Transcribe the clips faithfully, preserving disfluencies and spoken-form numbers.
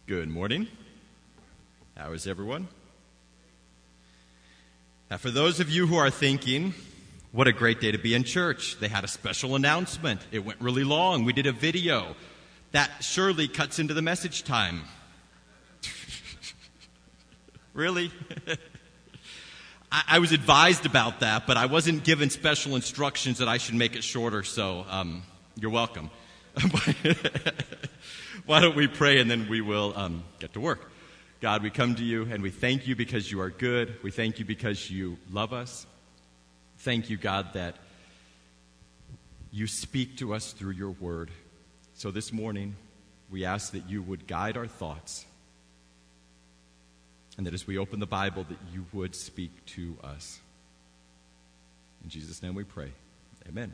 Good morning. How is everyone? Now, for those of you who are thinking, what a great day to be in church. They had a special announcement. It went really long. We did a video. That surely cuts into the message time. Really? I, I was advised about that, but I wasn't given special instructions that I should make it shorter, so um, you're welcome. Why don't we pray and then we will um, get to work. God, we come to you and we thank you because you are good. We thank you because you love us. Thank you, God, that you speak to us through your word. So this morning, we ask that you would guide our thoughts and that as we open the Bible, that you would speak to us. In Jesus' name we pray. Amen.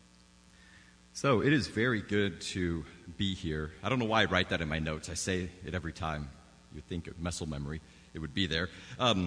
So it is very good to be here. I don't know why I write that in my notes. I say it every time. You'd think of muscle memory. It would be there. Um,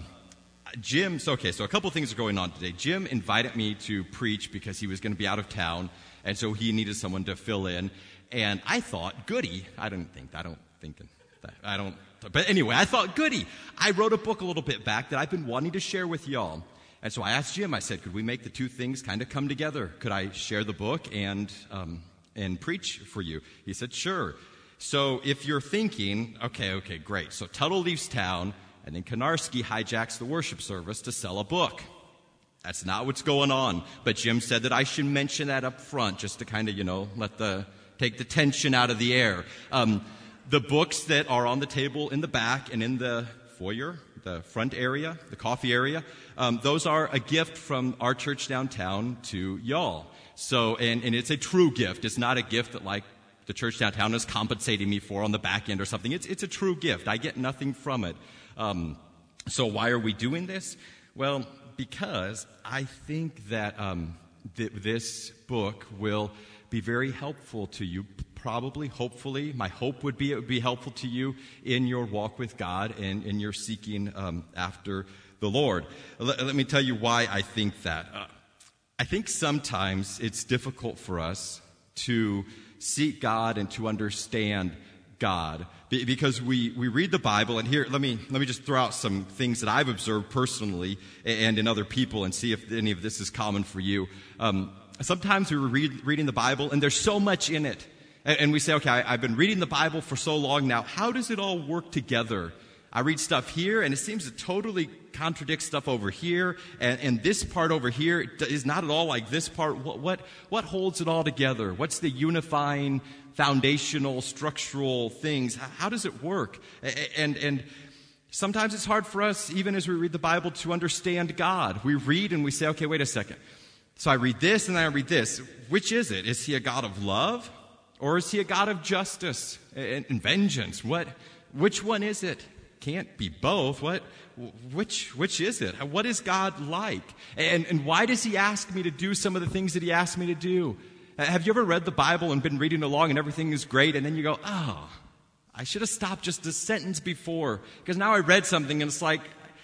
Jim, so okay, so a couple things are going on today. Jim invited me to preach because he was going to be out of town, and so he needed someone to fill in. And I thought, goody. I didn't think that. I don't think that. I don't. But anyway, I thought, goody. I wrote a book a little bit back that I've been wanting to share with y'all. And so I asked Jim, I said, could we make the two things kind of come together? Could I share the book and um, and preach for you? He said, sure. So if you're thinking, okay, okay, great. So Tuttle leaves town, and then Konarski hijacks the worship service to sell a book. That's not what's going on. But Jim said that I should mention that up front just to kind of, you know, let the take the tension out of the air. Um, the books that are on the table in the back and in the foyer, the front area, the coffee area, um, those are a gift from our church downtown to y'all. So, and, and it's a true gift. It's not a gift that like the church downtown is compensating me for on the back end or something. It's it's a true gift. I get nothing from it. Um, so why are we doing this? Well, because I think that um, th- this book will be very helpful to you. Probably, hopefully, my hope would be it would be helpful to you in your walk with God and in your seeking um, after the Lord. Let, let me tell you why I think that. Uh, I think sometimes it's difficult for us to seek God and to understand God because we, we read the Bible, and here let me let me just throw out some things that I've observed personally and in other people and see if any of this is common for you. Um, sometimes we read reading the Bible and there's so much in it. And we say, okay, I've been reading the Bible for so long now. How does it all work together? I read stuff here, and it seems to totally contradict stuff over here. And, and this part over here is not at all like this part. What, what, what holds it all together? What's the unifying, foundational, structural things? How does it work? And, and sometimes it's hard for us, even as we read the Bible, to understand God. We read and we say, okay, wait a second. So I read this and then I read this. Which is it? Is he a God of love? Or is he a God of justice and, and vengeance? What, which one is it? Can't be both. What, which, which is it? What is God like? And, and why does he ask me to do some of the things that he asked me to do? Have you ever read the Bible and been reading along and everything is great, and then you go, oh, I should have stopped just a sentence before, because now I read something and it's like,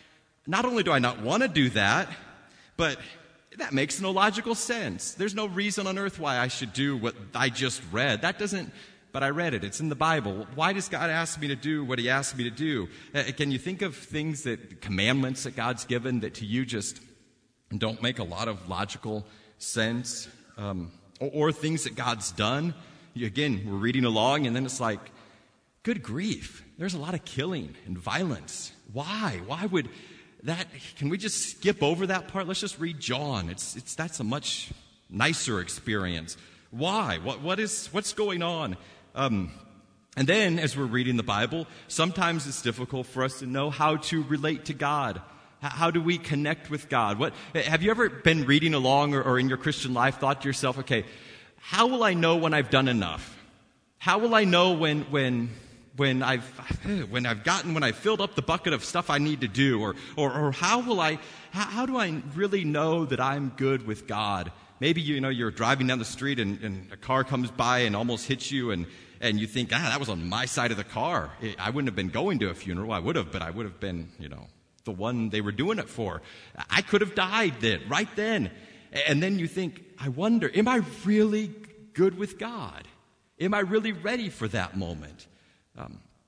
not only do I not want to do that, but that makes no logical sense. There's no reason on earth why I should do what I just read. That doesn't, but I read it. It's in the Bible. Why does God ask me to do what he asked me to do? Uh, can you think of things that, commandments that God's given that to you just don't make a lot of logical sense? Um, or, or things that God's done? You, again, we're reading along and then it's like, good grief. There's a lot of killing and violence. Why? Why would that, can we just skip over that part? Let's just read John. It's, it's, that's a much nicer experience. Why? What, what is, what's going on? Um, and then, as we're reading the Bible, sometimes it's difficult for us to know how to relate to God. H- how do we connect with God? What, have you ever been reading along or, or in your Christian life thought to yourself, okay, how will I know when I've done enough? How will I know when, when, When I've when I've gotten when I've filled up the bucket of stuff I need to do, or or, or how will I how, how do I really know that I'm good with God? Maybe you know you're driving down the street and, and a car comes by and almost hits you, and, and you think, ah, that was on my side of the car. I wouldn't have been going to a funeral. I would have, but I would have been, you know, the one they were doing it for. I could have died then, right then. And then you think, I wonder, am I really good with God? Am I really ready for that moment? Um,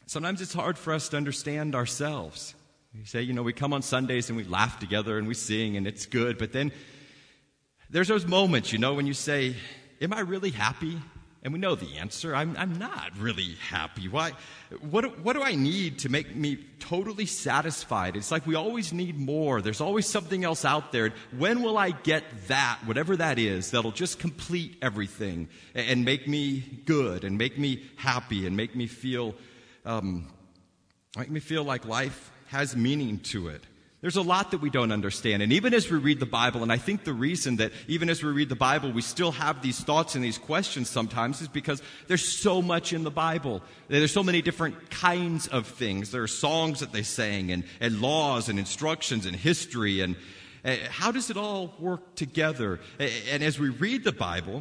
Sometimes it's hard for us to understand ourselves. We say, you know, we come on Sundays and we laugh together and we sing and it's good, but then there's those moments, you know, when you say, am I really happy? And we know the answer. I'm, I'm not really happy. Why? What, what do I need to make me totally satisfied? It's like we always need more. There's always something else out there. When will I get that, whatever that is, that'll just complete everything and, and make me good and make me happy and make me feel, um, make me feel like life has meaning to it? There's a lot that we don't understand. And even as we read the Bible, and I think the reason that even as we read the Bible, we still have these thoughts and these questions sometimes is because there's so much in the Bible. There's so many different kinds of things. There are songs that they sang and, and laws and instructions and history. And uh, how does it all work together? And as we read the Bible,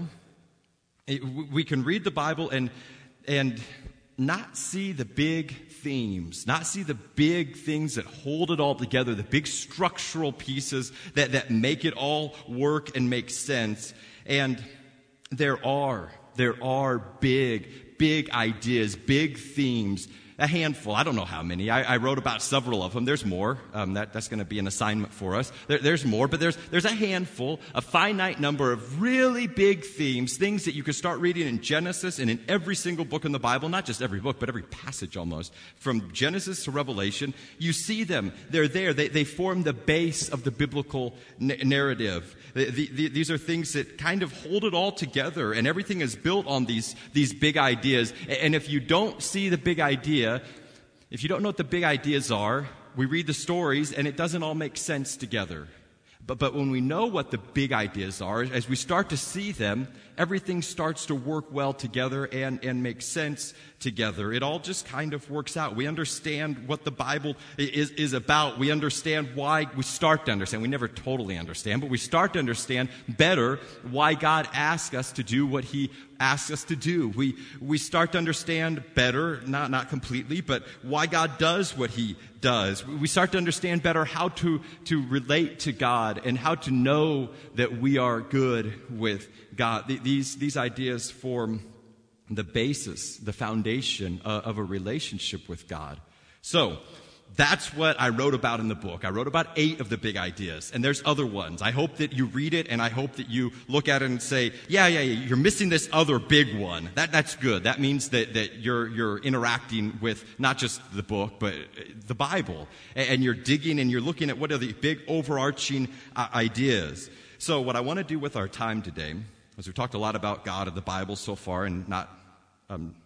it, we can read the Bible and and not see the big themes, not see the big things that hold it all together, the big structural pieces that, that make it all work and make sense. And there are, there are big, big ideas, big themes, a handful. I don't know how many. I, I wrote about several of them. There's more. Um, that, that's going to be an assignment for us. There, there's more, but there's there's a handful, a finite number of really big themes, things that you could start reading in Genesis and in every single book in the Bible, not just every book, but every passage almost. From Genesis to Revelation, you see them. They're there. They, they form the base of the biblical n- narrative. The, the, the, these are things that kind of hold it all together, and everything is built on these, these big ideas. And if you don't see the big idea, if you don't know what the big ideas are, we read the stories and it doesn't all make sense together. But, but when we know what the big ideas are, as we start to see them, everything starts to work well together and, and make sense together. It all just kind of works out. We understand what the Bible is, is about. We understand why we start to understand. We never totally understand, but we start to understand better why God asks us to do what He asks us to do. We we start to understand better, not, not completely, but why God does what He does. We start to understand better how to, to relate to God and how to know that we are good with God. These, these ideas form the basis, the foundation uh, of a relationship with God. So, that's what I wrote about in the book. I wrote about eight of the big ideas, and there's other ones. I hope that you read it, and I hope that you look at it and say, yeah, yeah, yeah, you're missing this other big one. That, that's good. That means that, that you're, you're interacting with not just the book, but the Bible. And, and you're digging and you're looking at what are the big overarching uh, ideas. So what I want to do with our time today, as we've talked a lot about God and the Bible so far and not um,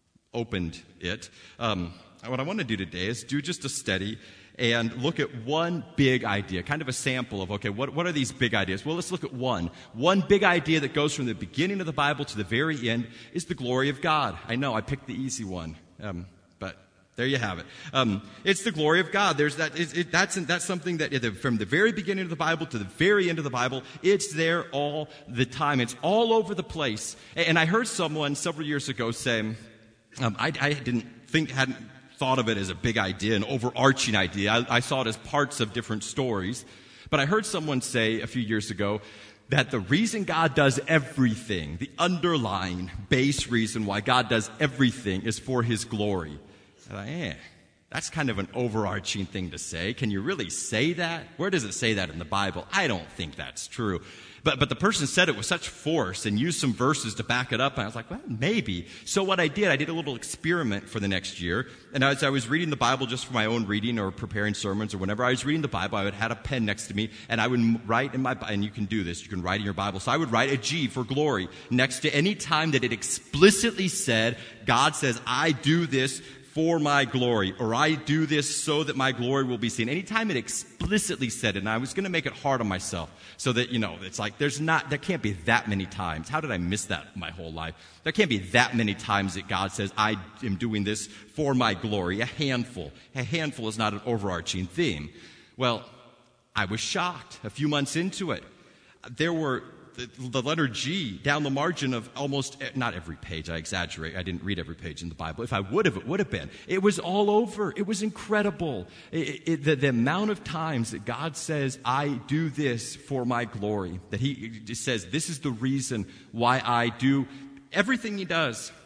opened it, um, what I want to do today is do just a study and look at one big idea, kind of a sample of, okay, what, what are these big ideas? Well, let's look at one. One big idea that goes from the beginning of the Bible to the very end is the glory of God. I know, I picked the easy one, um, but there you have it. Um, it's the glory of God. There's that. It, it, that's that's something that from the very beginning of the Bible to the very end of the Bible, it's there all the time. It's all over the place. And I heard someone several years ago say, um, I, I didn't think, hadn't thought of it as a big idea, an overarching idea. I, I saw it as parts of different stories. But I heard someone say a few years ago that the reason God does everything, the underlying base reason why God does everything is for His glory. And I, eh, that's kind of an overarching thing to say. Can you really say that? Where does it say that in the Bible? I don't think that's true. But but the person said it with such force and used some verses to back it up. And I was like, well, maybe. So what I did, I did a little experiment for the next year. And as I was reading the Bible just for my own reading or preparing sermons or whenever I was reading the Bible, I would have a pen next to me and I would write in my, and you can do this, you can write in your Bible. So I would write a G for glory next to any time that it explicitly said, God says, I do this for my glory, or I do this so that my glory will be seen. Anytime it explicitly said it, and I was going to make it hard on myself so that, you know, it's like there's not, there can't be that many times. How did I miss that my whole life? There can't be that many times that God says, I am doing this for my glory. A handful. A handful is not an overarching theme. Well, I was shocked a few months into it. There were the letter G down the margin of almost, not every page, I exaggerate, I didn't read every page in the Bible. If I would have, it would have been. It was all over. It was incredible. It, it, the, the amount of times that God says, I do this for my glory, that He says, this is the reason why I do everything He does.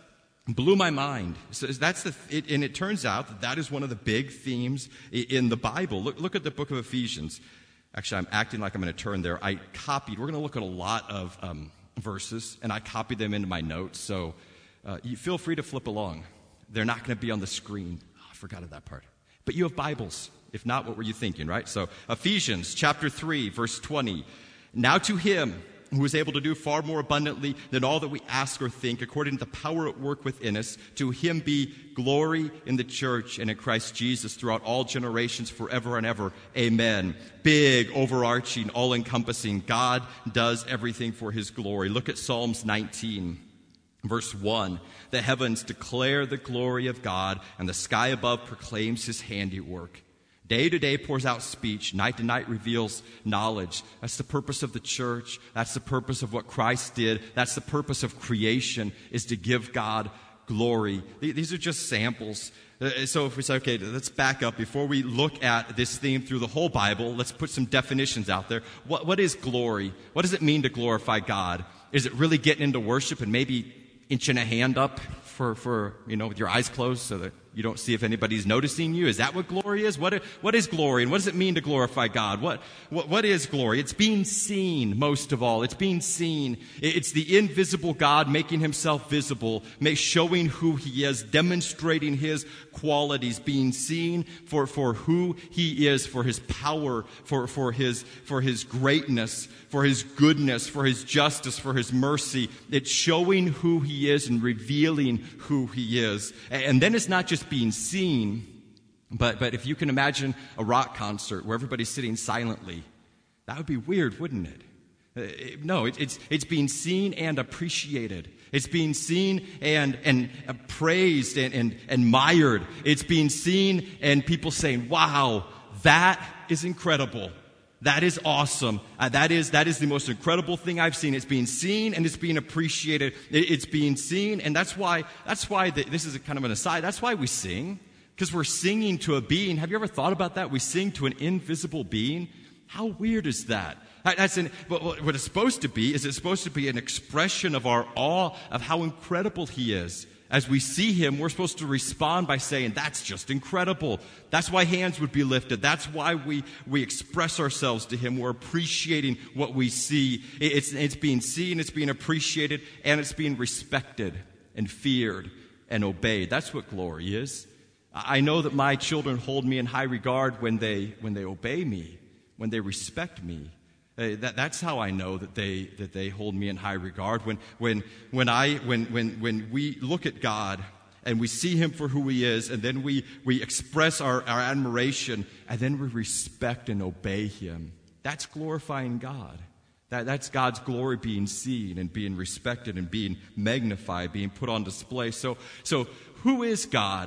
blew my mind. So that's the, it, and it turns out that that is one of the big themes in the Bible. Look, look at the book of Ephesians. Actually, I'm acting like I'm going to turn there. I copied, we're going to look at a lot of um, verses, and I copied them into my notes. So uh, you feel free to flip along. They're not going to be on the screen. Oh, I forgot of that part. But you have Bibles. If not, what were you thinking, right? So Ephesians chapter three, verse twenty. Now to him who is able to do far more abundantly than all that we ask or think, according to the power at work within us, to him be glory in the church and in Christ Jesus throughout all generations, forever and ever. Amen. Big, overarching, all-encompassing. God does everything for his glory. Look at Psalms nineteen, verse one. The heavens declare the glory of God, and the sky above proclaims his handiwork. Day to day pours out speech. Night to night reveals knowledge. That's the purpose of the church. That's the purpose of what Christ did. That's the purpose of creation, is to give God glory. These are just samples. So if we say, okay, let's back up. Before we look at this theme through the whole Bible, let's put some definitions out there. What, what is glory? What does it mean to glorify God? Is it really getting into worship and maybe inching a hand up for, for you know, with your eyes closed so that you don't see if anybody's noticing you? Is that what glory is? What, what is glory, and what does it mean to glorify God? What, what, what is glory? It's being seen, most of all. It's being seen. It's the invisible God making himself visible, showing who he is, demonstrating his qualities, being seen for, for who he is, for his power, for, for, his, for his greatness, for his goodness, for his justice, for his mercy. It's showing who he is and revealing who he is. And then it's not just being seen, but, but if you can imagine a rock concert where everybody's sitting silently, that would be weird, wouldn't it? Uh, no, it, it's, it's being seen and appreciated. It's being seen and, and uh, praised and, and admired. It's being seen and people saying, wow, that is incredible. That is awesome. Uh, that is that is the most incredible thing I've seen. It's being seen and it's being appreciated. It, it's being seen, and that's why that's why the, this is a kind of an aside. That's why we sing, because we're singing to a being. Have you ever thought about that? We sing to an invisible being. How weird is that? That's an, what it's supposed to be is it's supposed to be an expression of our awe of how incredible he is. As we see him, we're supposed to respond by saying, that's just incredible. That's why hands would be lifted. That's why we, we express ourselves to him. We're appreciating what we see. It's, it's being seen, it's being appreciated, and it's being respected and feared and obeyed. That's what glory is. I know that my children hold me in high regard when they, when they obey me, when they respect me. Uh, that, that's how I know that they that they hold me in high regard. When when when I when when when we look at God and we see him for who he is, and then we we express our, our admiration, and then we respect and obey him. That's glorifying God. That that's God's glory being seen and being respected and being magnified, being put on display. So so who is God?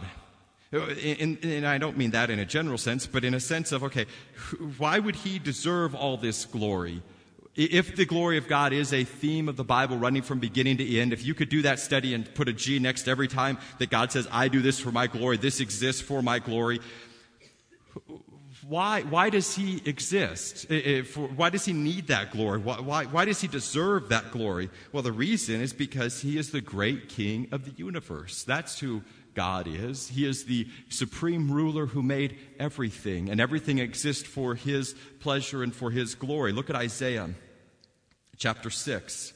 And, and I don't mean that in a general sense, but in a sense of, okay, why would he deserve all this glory? If the glory of God is a theme of the Bible running from beginning to end, if you could do that study and put a G next to every time that God says, I do this for my glory, this exists for my glory, why, why does he exist? Why does he need that glory? Why, why, why does he deserve that glory? Well, the reason is because he is the great king of the universe. That's who God is. He is the supreme ruler who made everything, and everything exists for his pleasure and for his glory. Look at Isaiah chapter six,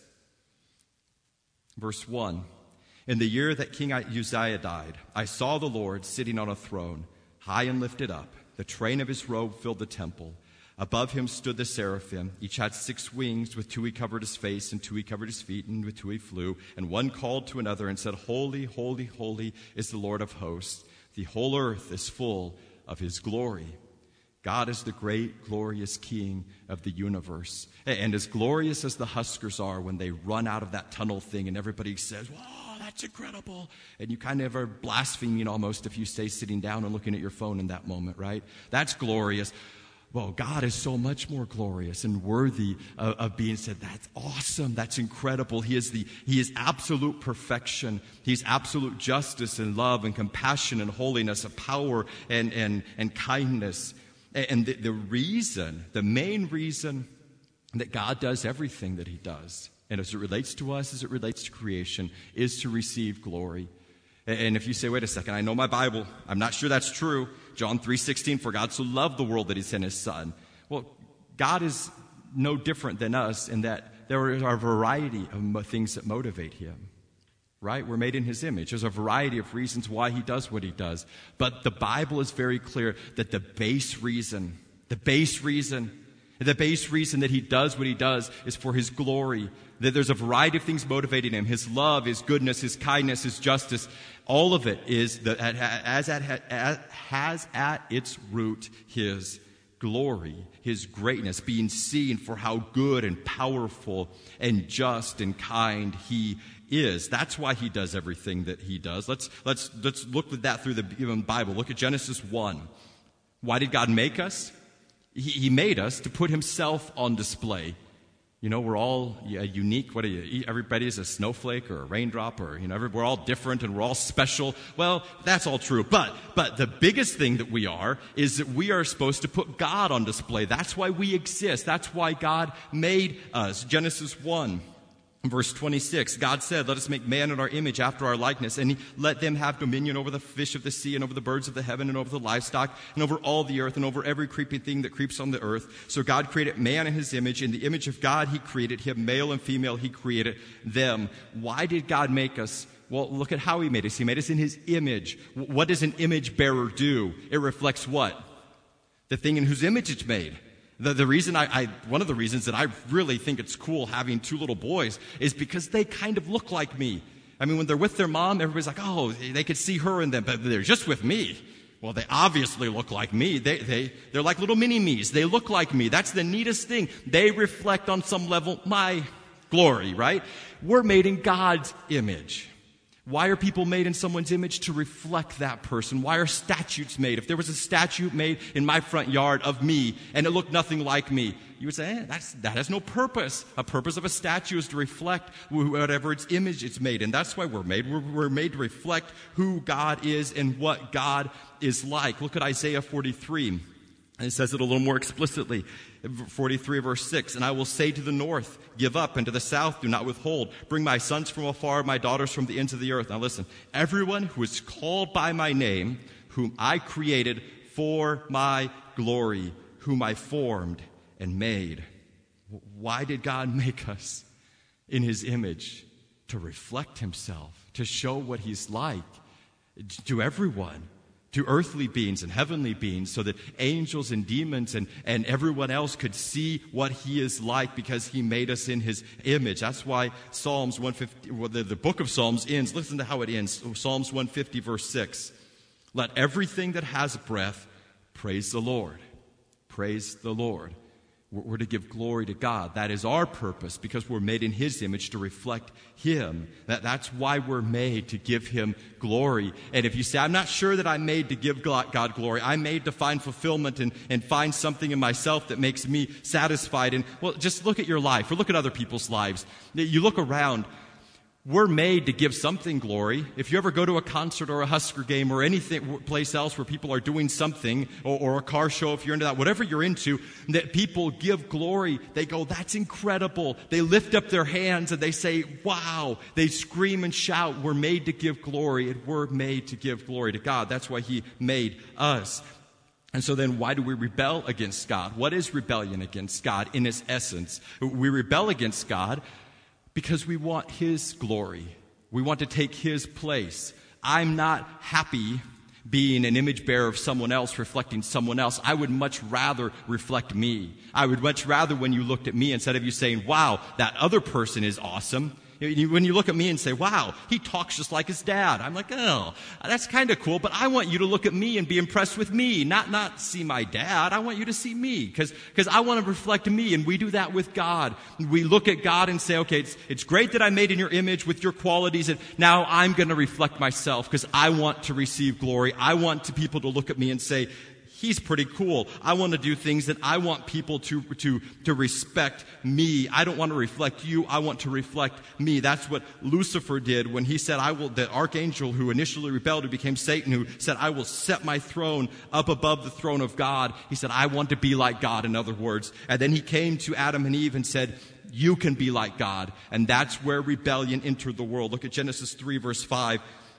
verse one. In the year that King Uzziah died, I saw the Lord sitting on a throne, high and lifted up. The train of his robe filled the temple. Above him stood the seraphim. Each had six wings. With two he covered his face, and two he covered his feet, and with two he flew. And one called to another and said, Holy, holy, holy is the Lord of hosts. The whole earth is full of his glory. God is the great, glorious King of the universe. And as glorious as the Huskers are when they run out of that tunnel thing and everybody says, whoa, that's incredible. And you kind of are blaspheming almost if you stay sitting down and looking at your phone in that moment, right? That's glorious. Well, God is so much more glorious and worthy of, of being said, that's awesome, that's incredible. He is the He is absolute perfection. He's absolute justice and love and compassion and holiness, and power and, and, and kindness. And the, the reason, the main reason that God does everything that he does, and as it relates to us, as it relates to creation, is to receive glory. And if you say, wait a second, I know my Bible, I'm not sure that's true. John three sixteen, for God so loved the world that he sent his son. Well, God is no different than us in that there are a variety of things that motivate him. Right? We're made in his image. There's a variety of reasons why he does what he does. But the Bible is very clear that the base reason, the base reason, the base reason that he does what he does is for his glory. That there's a variety of things motivating him. His love, his goodness, his kindness, his justice. All of it is the, as at, as, has at its root his glory, his greatness, being seen for how good and powerful and just and kind he is. That's why he does everything that he does. Let's let's let's look at that through the Bible. Look at Genesis one. Why did God make us? He, he made us to put himself on display. You know, we're all yeah, unique. What are you? Everybody is a snowflake or a raindrop, or you know, we're all different and we're all special. Well, that's all true. But but the biggest thing that we are is that we are supposed to put God on display. That's why we exist. That's why God made us. Genesis one. Verse twenty-six, God said, let us make man in our image after our likeness, and he, let them have dominion over the fish of the sea and over the birds of the heaven and over the livestock and over all the earth and over every creeping thing that creeps on the earth. So God created man in his image. In the image of God, he created him. Male and female, he created them. Why did God make us? Well, look at how he made us. He made us in his image. What does an image bearer do? It reflects what? The thing in whose image it's made. The, the reason I, I, one of the reasons that I really think it's cool having two little boys is because they kind of look like me. I mean, when they're with their mom, everybody's like, oh, they could see her in them, but they're just with me. Well, they obviously look like me. They, they, they're like little mini-me's. They look like me. That's the neatest thing. They reflect on some level my glory, right? We're made in God's image. Why are people made in someone's image? To reflect that person. Why are statues made? If there was a statue made in my front yard of me and it looked nothing like me, you would say, eh, that's, that has no purpose. A purpose of a statue is to reflect whatever its image it's made. And that's why we're made. We're, we're made to reflect who God is and what God is like. Look at Isaiah forty-three. And it says it a little more explicitly. forty-three verse six, and I will say to the north, give up, and to the south, do not withhold. Bring my sons from afar, my daughters from the ends of the earth. Now listen, everyone who is called by my name, whom I created for my glory, whom I formed and made. Why did God make us in his image? To reflect himself, to show what he's like to everyone. To earthly beings and heavenly beings, so that angels and demons and, and everyone else could see what he is like because he made us in his image. That's why Psalms one fifty, well, the, the book of Psalms ends. Listen to how it ends. Psalms one fifty verse six. Let everything that has breath praise the Lord. Praise the Lord. We're to give glory to God. That is our purpose because we're made in his image to reflect him. That, that's why we're made, to give him glory. And if you say, I'm not sure that I'm made to give God glory. I'm made to find fulfillment and, and find something in myself that makes me satisfied. And well, just look at your life or look at other people's lives. You look around. We're made to give something glory. If you ever go to a concert or a Husker game or anything place else where people are doing something, or, or a car show, if you're into that, whatever you're into, that people give glory, they go, that's incredible. They lift up their hands and they say, wow. They scream and shout. We're made to give glory, and we're made to give glory to God. That's why he made us. And so then why do we rebel against God? What is rebellion against God in its essence? We rebel against God because we want his glory. We want to take his place. I'm not happy being an image bearer of someone else, reflecting someone else. I would much rather reflect me. I would much rather when you looked at me, instead of you saying, wow, that other person is awesome, when you look at me and say, wow, he talks just like his dad. I'm like, oh, that's kind of cool, but I want you to look at me and be impressed with me, not not see my dad. I want you to see me because because I want to reflect me, and we do that with God. We look at God and say, okay, it's, it's great that I'm made in your image with your qualities, and now I'm going to reflect myself because I want to receive glory. I want to people to look at me and say, he's pretty cool. I want to do things that I want people to, to, to respect me. I don't want to reflect you. I want to reflect me. That's what Lucifer did when he said, I will, the archangel who initially rebelled, who became Satan, who said, I will set my throne up above the throne of God. He said, I want to be like God, in other words. And then he came to Adam and Eve and said, you can be like God. And that's where rebellion entered the world. Look at Genesis three, verse five.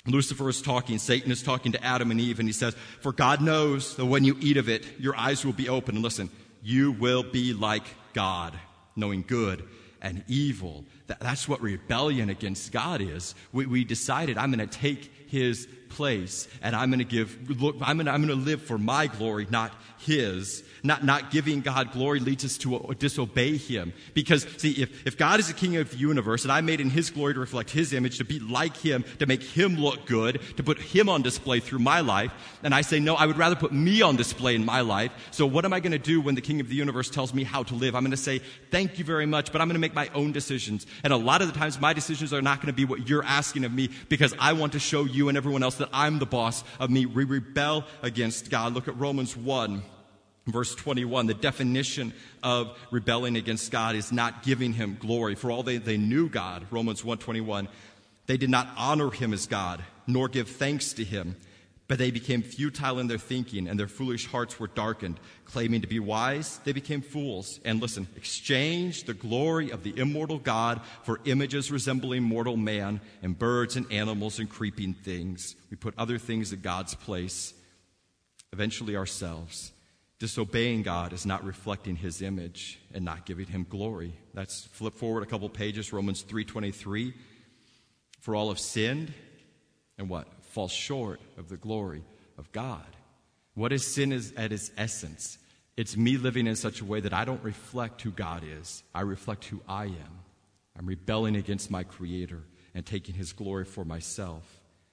Lucifer is talking, Satan is talking to Adam and Eve, and he says, for God knows that when you eat of it, your eyes will be open. And listen, you will be like God, knowing good and evil. That, that's what rebellion against God is. We, we decided, I'm going to take his place, and I'm going to give, look, I'm going to, I'm going to live for my glory, not his. Not, not giving God glory leads us to uh, disobey him. Because, see, if, if God is the king of the universe, and I'm made in his glory to reflect his image, to be like him, to make him look good, to put him on display through my life, and I say, no, I would rather put me on display in my life. So what am I going to do when the king of the universe tells me how to live? I'm going to say, thank you very much, but I'm going to make my own decisions. And a lot of the times, my decisions are not going to be what you're asking of me, because I want to show you and everyone else that I'm the boss of me. We rebel against God. Look at Romans one. Verse twenty-one, the definition of rebelling against God is not giving him glory. For all they, they knew God, Romans one twenty-one, they did not honor him as God, nor give thanks to him. But they became futile in their thinking, and their foolish hearts were darkened. Claiming to be wise, they became fools. And listen, exchanged the glory of the immortal God for images resembling mortal man, and birds and animals and creeping things. We put other things in God's place, eventually ourselves. Disobeying God is not reflecting his image and not giving him glory. That's flip forward a couple pages, Romans three twenty-three. For all have sinned and what? Fall short of the glory of God. What is sin is at its essence? It's me living in such a way that I don't reflect who God is. I reflect who I am. I'm rebelling against my Creator and taking his glory for myself.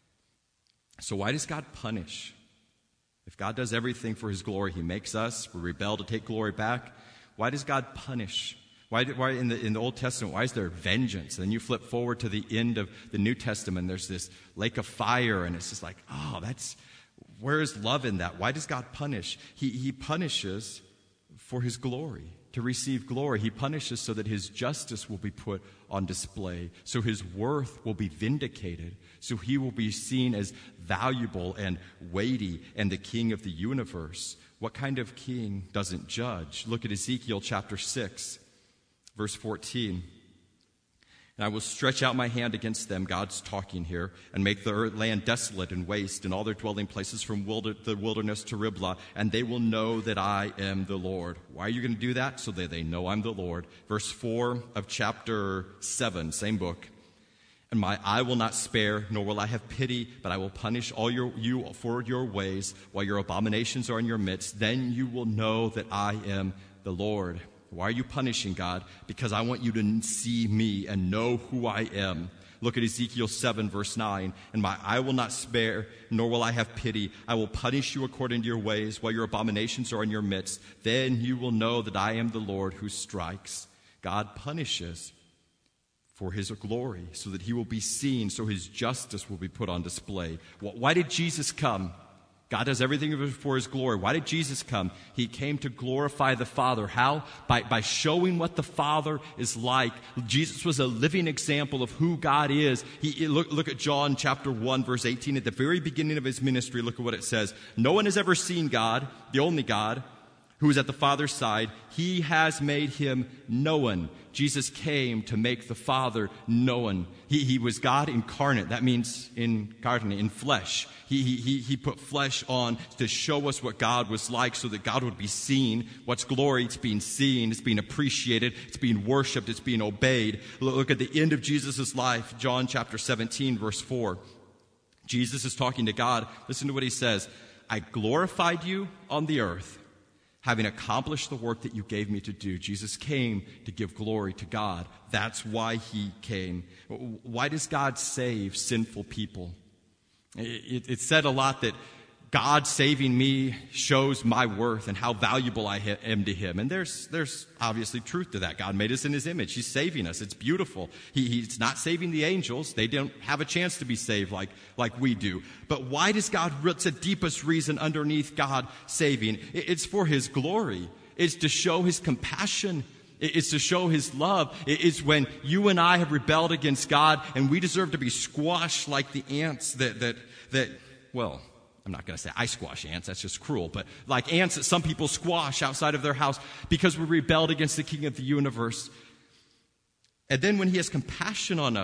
So why does God punish? If God does everything for his glory, he makes us, we rebel to take glory back. Why does God punish? Why, why in the in the Old Testament, why is there vengeance? And then you flip forward to the end of the New Testament, there's this lake of fire, and it's just like, oh, that's, where is love in that? Why does God punish? He, he punishes for his glory, to receive glory. He punishes so that his justice will be put on display, so his worth will be vindicated, so he will be seen as valuable and weighty and the king of the universe. What kind of king doesn't judge? Look at Ezekiel chapter six, verse fourteen. And I will stretch out my hand against them, God's talking here, and make the land desolate and waste, and all their dwelling places from wilder, the wilderness to Riblah, and they will know that I am the Lord. Why are you going to do that? So that they know I'm the Lord. Verse four of chapter seven, same book. And my eye will not spare, nor will I have pity, but I will punish all your, you for your ways, while your abominations are in your midst. Then you will know that I am the Lord. Why are you punishing, God? Because I want you to see me and know who I am. Look at Ezekiel seven, verse nine. And my eye will not spare, nor will I have pity. I will punish you according to your ways, while your abominations are in your midst. Then you will know that I am the Lord who strikes. God punishes for his glory, so that he will be seen, so his justice will be put on display. Why did Jesus come? God does everything for his glory. Why did Jesus come? He came to glorify the Father. How? By, by showing what the Father is like. Jesus was a living example of who God is. He, look, look at John chapter one, verse eighteen. At the very beginning of his ministry, look at what it says. No one has ever seen God, the only God, who is at the Father's side. He has made him known. Jesus came to make the Father known. He, he was God incarnate. That means incarnate, in flesh. He, he, he put flesh on to show us what God was like, so that God would be seen. What's glory? It's being seen. It's being appreciated. It's being worshipped. It's being obeyed. Look at the end of Jesus' life, John chapter seventeen, verse four. Jesus is talking to God. Listen to what he says. I glorified you on the earth, having accomplished the work that you gave me to do. Jesus came to give glory to God. That's why he came. Why does God save sinful people? It, it's said a lot that God saving me shows my worth and how valuable I am to him. And there's there's obviously truth to that. God made us in his image. He's saving us. It's beautiful. He, he's not saving the angels. They don't have a chance to be saved like, like we do. But why does God, what's the deepest reason underneath God saving? It's for his glory. It's to show his compassion. It's to show his love. It's when you and I have rebelled against God and we deserve to be squashed like the ants that, that, that well, I'm not going to say I squash ants, that's just cruel, but like ants that some people squash outside of their house because we rebelled against the King of the universe. And then when he has compassion on us,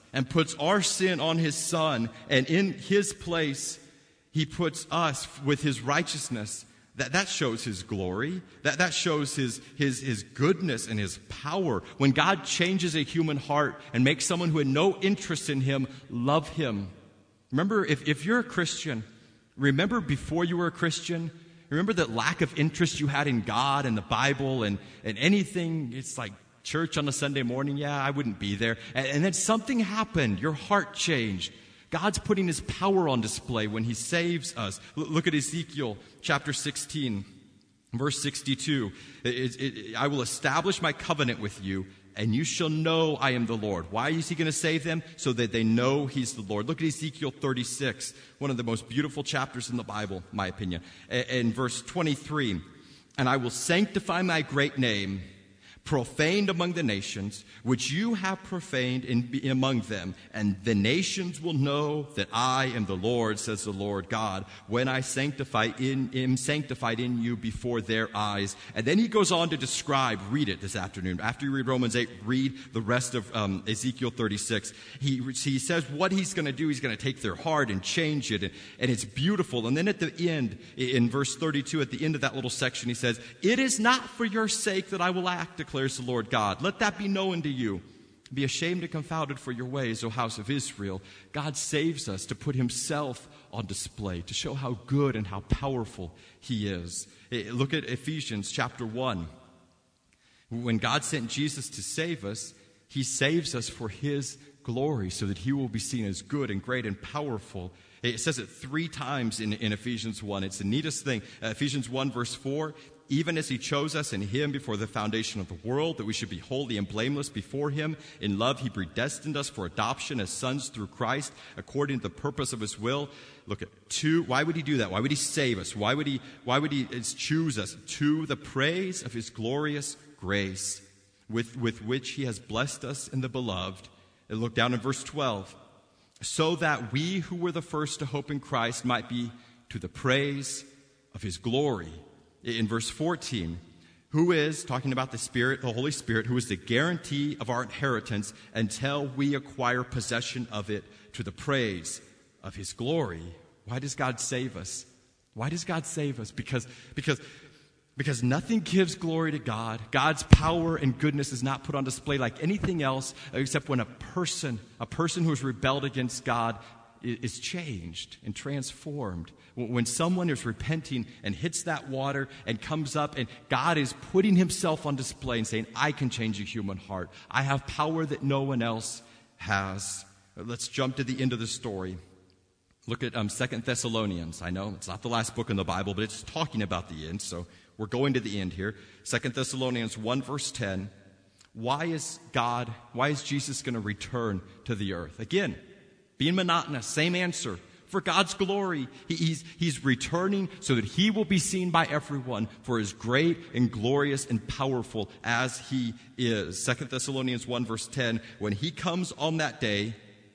and puts our sin on his Son, and in his place, he puts us with his righteousness. That, that shows his glory. That, that shows his, his, his goodness and his power. When God changes a human heart and makes someone who had no interest in him love him. Remember, if, if you're a Christian, remember before you were a Christian, remember that lack of interest you had in God and the Bible and, and anything. It's like church on a Sunday morning. Yeah, I wouldn't be there. And, and then something happened. Your heart changed. God's putting his power on display when he saves us. L- look at Ezekiel chapter sixteen, verse sixty-two. It, it, it, I will establish my covenant with you, and you shall know I am the Lord. Why is he going to save them? So that they know he's the Lord. Look at Ezekiel thirty-six, one of the most beautiful chapters in the Bible, in my opinion. In verse twenty-three, and I will sanctify my great name, profaned among the nations, which you have profaned in, among them, and the nations will know that I am the Lord, says the Lord God, when I sanctify in am sanctified in you before their eyes. And then he goes on to describe, read it this afternoon. After you read Romans eight, read the rest of um, Ezekiel thirty-six. He, he says what he's going to do, he's going to take their heart and change it, and, and it's beautiful. And then at the end, in verse thirty-two, at the end of that little section, he says, it is not for your sake that I will act, declares the Lord God. Let that be known to you. Be ashamed and confounded for your ways, O house of Israel. God saves us to put himself on display, to show how good and how powerful he is. Look at Ephesians chapter one. When God sent Jesus to save us, he saves us for his glory so that he will be seen as good and great and powerful. It says it three times in, in Ephesians one. It's the neatest thing. Uh, Ephesians one verse four, even as he chose us in him before the foundation of the world, that we should be holy and blameless before him. In love, he predestined us for adoption as sons through Christ, according to the purpose of his will. Look at two. Why would he do that? Why would he save us? Why would he, why would he choose us? To the praise of his glorious grace, with, with which he has blessed us in the beloved. And look down in verse twelve. So that we who were the first to hope in Christ might be to the praise of his glory. In verse fourteen, who is, talking about the Spirit, the Holy Spirit, who is the guarantee of our inheritance until we acquire possession of it to the praise of his glory. Why does God save us? Why does God save us? Because, because, because nothing gives glory to God. God's power and goodness is not put on display like anything else except when a person, a person who has rebelled against God is changed and transformed. When someone is repenting and hits that water and comes up, and God is putting himself on display and saying, I can change a human heart. I have power that no one else has. Let's jump to the end of the story. Look at um, Second Thessalonians. I know it's not the last book in the Bible, but it's talking about the end, so we're going to the end here. Second Thessalonians one, verse ten. Why is God, why is Jesus going to return to the earth? Again, being monotonous, same answer. For God's glory. He, he's, he's returning so that he will be seen by everyone for as great and glorious and powerful as he is. Second Thessalonians one, verse ten. When he comes on that day,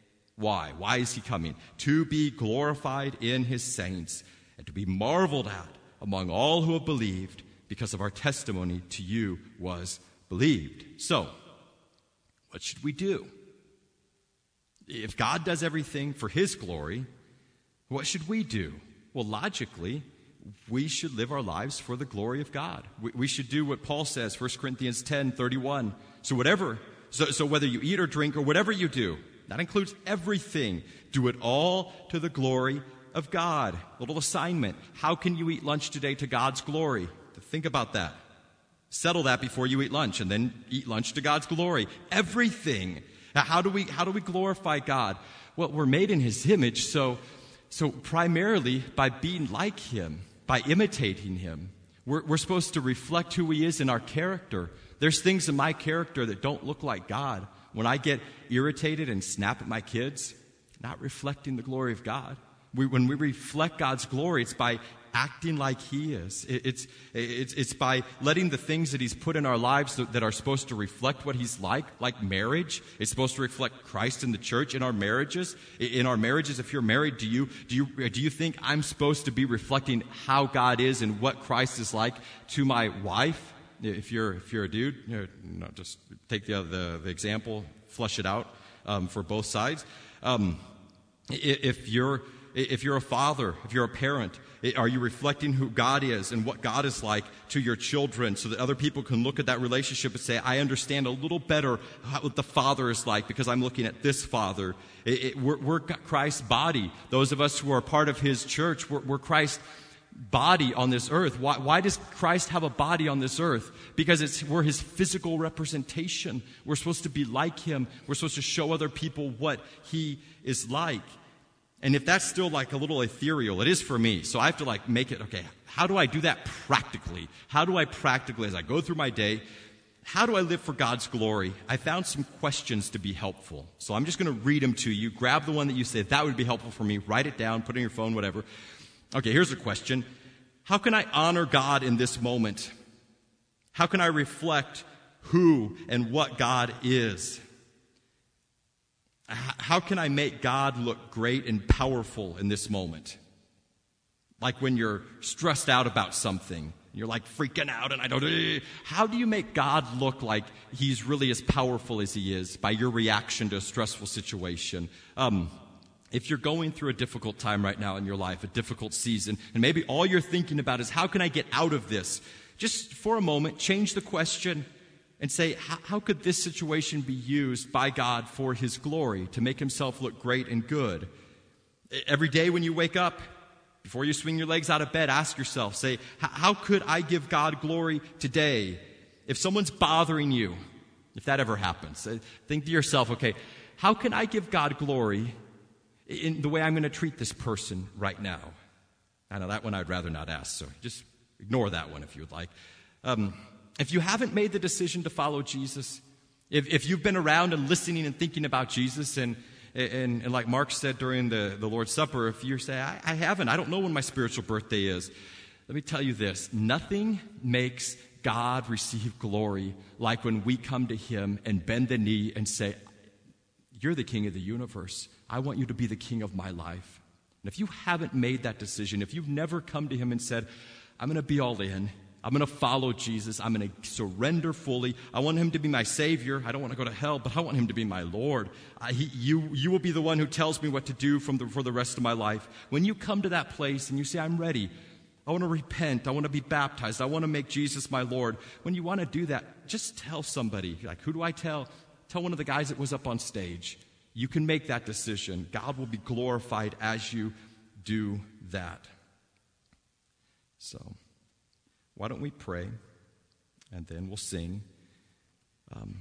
why? Why is he coming? To be glorified in his saints and to be marveled at among all who have believed, because of our testimony to you was believed. So, what should we do? If God does everything for his glory, what should we do? Well, logically, we should live our lives for the glory of God. We, we should do what Paul says, First Corinthians ten, thirty-one. So whatever, so, so whether you eat or drink or whatever you do, that includes everything, do it all to the glory of God. Little assignment. How can you eat lunch today to God's glory? Think about that. Settle that before you eat lunch, and then eat lunch to God's glory. Everything. How do we, how do we glorify God? Well, we're made in his image, so So primarily by being like him, by imitating him. We're, we're supposed to reflect who he is in our character. There's things in my character that don't look like God. When I get irritated and snap at my kids, not reflecting the glory of God. We, when we reflect God's glory, it's by acting like he is. It, it's, it's, it's by letting the things that he's put in our lives that, that are supposed to reflect what he's like, like marriage. It's supposed to reflect Christ in the church in our marriages. In our marriages, if you're married, do you, do you, do you think I'm supposed to be reflecting how God is and what Christ is like to my wife? If you're, if you're a dude, you know, just take the, the, the example, flush it out. um, for both sides. Um, if you're if you're a father, if you're a parent, are you reflecting who God is and what God is like to your children so that other people can look at that relationship and say, I understand a little better what the Father is like because I'm looking at this Father. It, it, we're, we're Christ's body. Those of us who are part of His church, we're, we're Christ's body on this earth. Why, why does Christ have a body on this earth? Because it's, we're His physical representation. We're supposed to be like Him. We're supposed to show other people what He is like. And if that's still like a little ethereal, it is for me. So I have to like make it, okay, how do I do that practically? How do I practically, as I go through my day, how do I live for God's glory? I found some questions to be helpful. So I'm just going to read them to you. Grab the one that you say, that would be helpful for me. Write it down, put it in your phone, whatever. Okay, here's a question. How can I honor God in this moment? How can I reflect who and what God is? How can I make God look great and powerful in this moment? Like when you're stressed out about something, you're like freaking out and I don't, how do you make God look like He's really as powerful as He is by your reaction to a stressful situation? Um, if you're going through a difficult time right now in your life, a difficult season, and maybe all you're thinking about is how can I get out of this? Just for a moment, change the question and say, how could this situation be used by God for His glory, to make Himself look great and good? Every day when you wake up, before you swing your legs out of bed, ask yourself, say, how could I give God glory today? If someone's bothering you, if that ever happens, think to yourself, okay, how can I give God glory in the way I'm going to treat this person right now? I know that one I'd rather not ask, so just ignore that one if you would like. Um, If you haven't made the decision to follow Jesus, if, if you've been around and listening and thinking about Jesus, and, and, and like Mark said during the, the Lord's Supper, if you say, I, I haven't, I don't know when my spiritual birthday is, let me tell you this, nothing makes God receive glory like when we come to Him and bend the knee and say, you're the King of the universe. I want you to be the King of my life. And if you haven't made that decision, if you've never come to Him and said, I'm going to be all in, I'm going to follow Jesus. I'm going to surrender fully. I want Him to be my Savior. I don't want to go to hell, but I want Him to be my Lord. I, he, you, you will be the one who tells me what to do from the, for the rest of my life. When you come to that place and you say, I'm ready, I want to repent, I want to be baptized, I want to make Jesus my Lord. When you want to do that, just tell somebody. Like, who do I tell? Tell one of the guys that was up on stage. You can make that decision. God will be glorified as you do that. So why don't we pray, and then we'll sing. Um,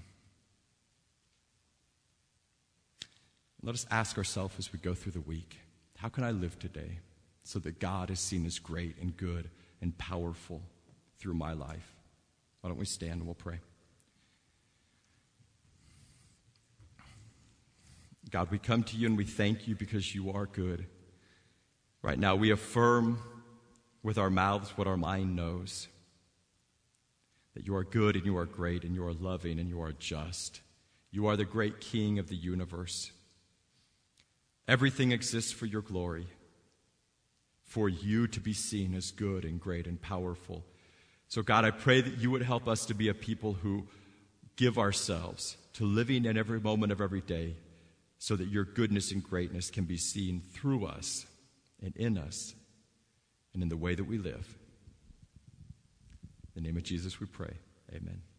let us ask ourselves as we go through the week, how can I live today so that God is seen as great and good and powerful through my life? Why don't we stand and we'll pray. God, we come to You and we thank You because You are good. Right now we affirm with our mouths what our mind knows, that You are good and You are great and You are loving and You are just. You are the great King of the universe. Everything exists for Your glory, for You to be seen as good and great and powerful. So God, I pray that You would help us to be a people who give ourselves to living in every moment of every day so that Your goodness and greatness can be seen through us and in us and in the way that we live. In the name of Jesus we pray. Amen.